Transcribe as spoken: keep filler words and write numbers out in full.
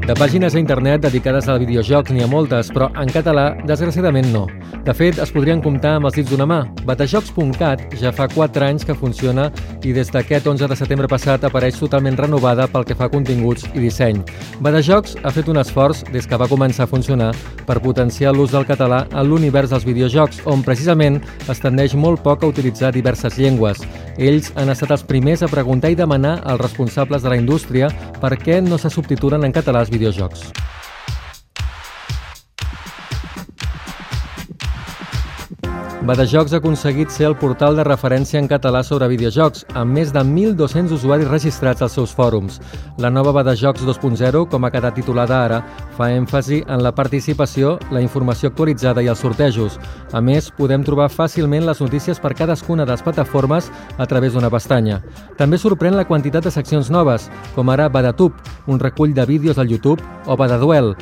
De pàgines a internet dedicades al videojocs n'hi ha moltes, però en català, desgraciadament, no. De fet, es podrien comptar amb els dits d'una mà. Batajocs punt cat ja fa quatre anys que funciona i des d'aquest onze de setembre passat apareix totalment renovada pel que fa a continguts i disseny. Batajocs ha fet un esforç des que va començar a funcionar per potenciar l'ús del català en l'univers dels videojocs, on precisament es tendeix molt poc a utilitzar diverses llengües. Ells han estat els primers a preguntar i demanar als responsables de la indústria per què no se subtitulen en català els videojocs. Batajocs ha aconseguit ser el portal de referència en català sobre videojocs, amb més de mil dos-cents usuaris registrats als seus fòrums. La nova Batajocs dos punt zero, com ha quedat titulada ara, fa èmfasi en la participació, la informació actualitzada i els sortejos. A més, podem trobar fàcilment les notícies per cadascuna de les plataformes a través d'una pestanya. També sorprèn la quantitat de seccions noves, com ara Badatub, un recull de vídeos al YouTube, o Badaduel,